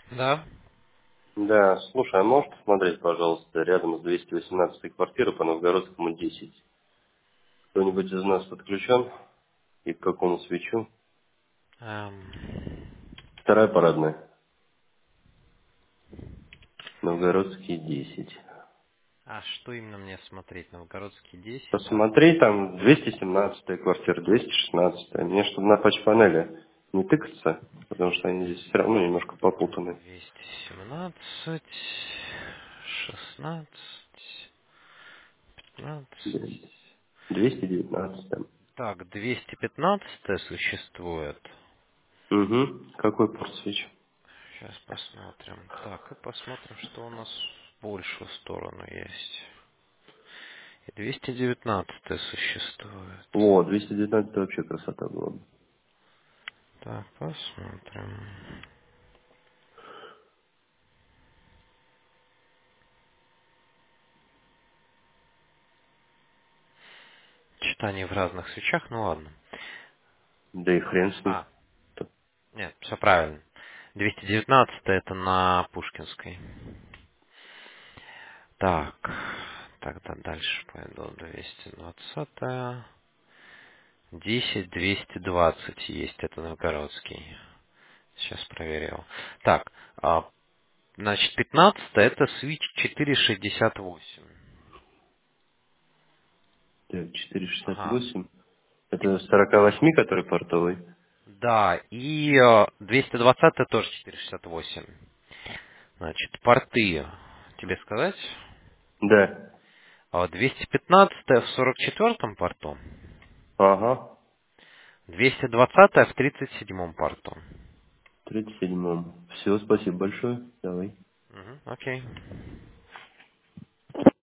Да. Да, слушай, а можешь посмотреть, пожалуйста, рядом с 218 квартирой по Новгородскому 10? Кто-нибудь из нас подключен? И к какому свечу? Эм, Вторая парадная. Новгородский 10. А что именно мне смотреть? Новгородский 10, да? Посмотри, там 217 квартира, 216. Мне, чтобы на патч-панели не тыкаться, потому что они здесь все равно немножко попутаны. 217, 16, 15. 219 там. Так, 215 существует. Угу. Какой порт свеч? Сейчас посмотрим. Так, и посмотрим, что у нас в большую сторону есть. И 219 существует. О, 219 вообще красота была бы. Так, посмотрим. Читание в разных свечах, ну ладно. Да и хрен с ним. А, нет, все правильно. 219 это на Пушкинской. Так, тогда дальше пойду. 220. 10, 220 есть, это новгородский. Сейчас проверил. Так, значит, 15 это Switch 468. Так, Ага. 468. Это 48, который портовый? Да, и 220 тоже 468. Значит, порты, тебе сказать? Да. 215 в 44-м порту, Ага. 220 в 37-м порту. В 37-м. Все, спасибо большое. Давай. Мгм, окей.